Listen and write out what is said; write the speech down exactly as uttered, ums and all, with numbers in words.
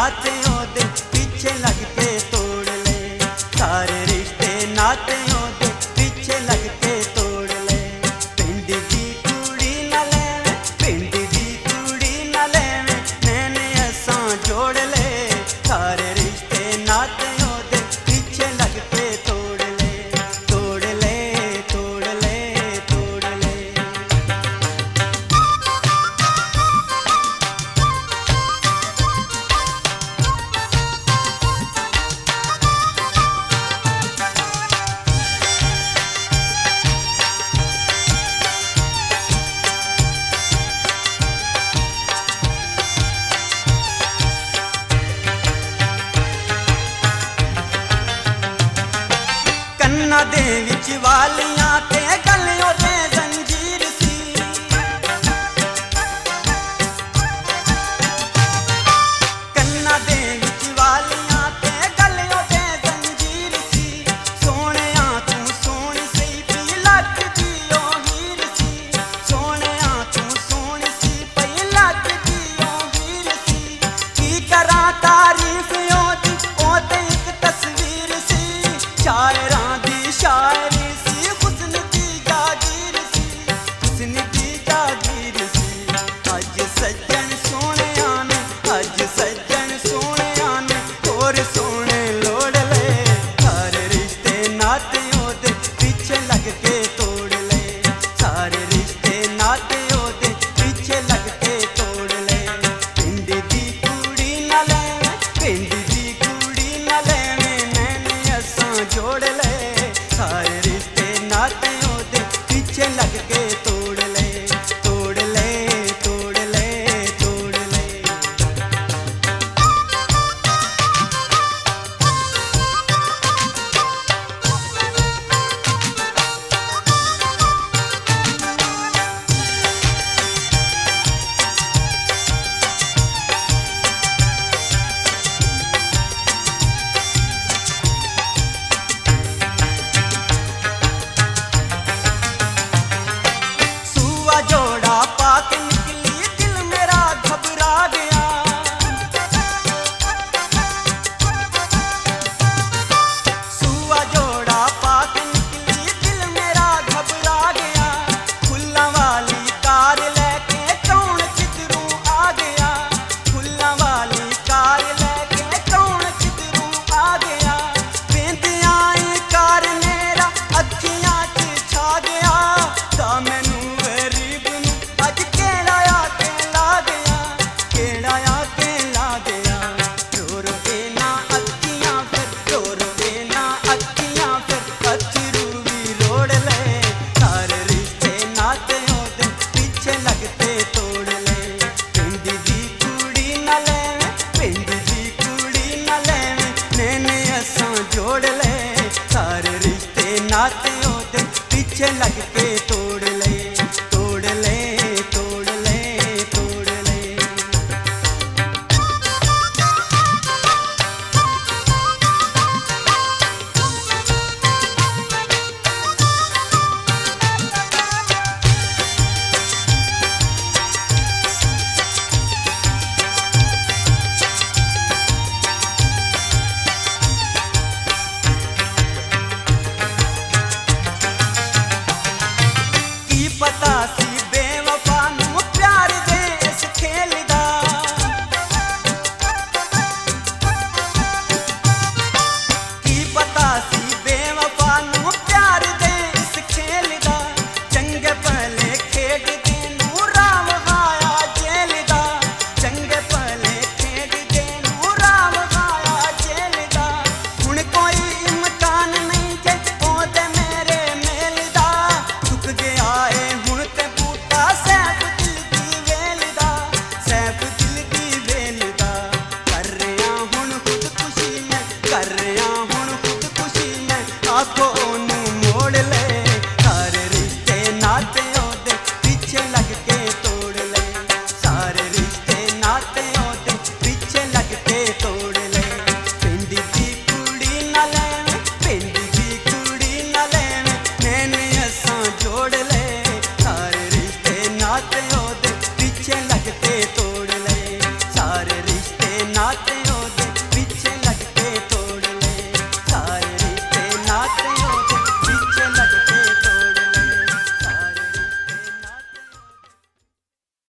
नाते ओदे पीछे लग के तोड़ ले, सारे रिश्ते नाते ओदे पीछे लग के तोड़ ले। पिंड दी कुड़ी न लेवे, पिंड दी कुड़ी न लेवे, नैने असां जोड़ ले, सारे रिश्ते नाते ओदे पीछे लग के तोड़ ले, तोड़ ले, तोड़ ले, तोड़ ले। कन्ना दे विच वालियां ते गलियों ते जंजीर सी, कन्ना दे विच वालियां ते गलियों ते जंजीर सी। सोहणिया तू सोहणी सी पई लगदी ओ हीर सी, सोहणिया तू सोहणी सी पई लगदी ओ हीर सी। की करां तारीफ ओदी, ओते इक तस्वीर सी, शायरां शायरी सी, हुस्न दी जागीर सी, हुस्न दी जागीर सी। अज सज्जन सोहणिया ने, अज सज्जन सोहणिया ने, होर सोहणे लोड़ ले, सारे रिश्ते नाते ओदे पीछे लग के तोड़ ले, सारे रिश्ते नाते ओदे पीछे लग के तोड़ ले। पिंड दी कुड़ी न लेवे, पिंड दी कुड़ी न लेवे, नैने असां जोड़ ले, सारे रिश्ते नाते ओदे पीछे लग के तोड़ ले, तोड़ ले, तोड़ ले, तोड़ ले। जोड़ा पाके निकली दिल मेरा घबरा गया, सुआ जोड़ा पाके निकली दिल मेरा घबरा गया। फुल्लां वाली कार लेके कौन किधरों आ गया, फुल्लां वाली कार लेके कौन किधरों आ गया। वेंदियां ई कार मेरा अखियां च छा गया, ता मैनू जोड़ ले, सारे रिश्ते नाते ओदे पीछे लग के तोड़ ले, तोड़ ले, तोड़ ले, तोड़ ले। पता सी बेवफा नू प्यार दे इस खेल दा, की पता सी बेवफा नू प्यार दे इस खेल दा। चंगे भले खेडदे नू राम हाया जेल दा, चंगे भले खेडदे नू राम हाया जेल दा। हुण कोई इम्कान नहीं जे ओदे मेरे मेल दा, सुख गया है सैफ दिल दी वेल दा, सैफ दिल दी वेल दा। कर रहा हुण खुदकुशी मैं, कर रहा हुण खुदकुशी मैं, आखो ओनू मोड़ ले, सारे रिश्ते नाते ओदे पीछे लग के तोड़ ले, सारे रिश्ते नाते ओदे पीछे लग के तोड़ ले। पिंड दी कुड़ी न लेवे, पिंड दी कुड़ी न लेवे, नैने असां जोड़ ले, सारे रिश्ते नाते ओदे पीछे लग के तोड़ ले, सारे रिश्ते नाते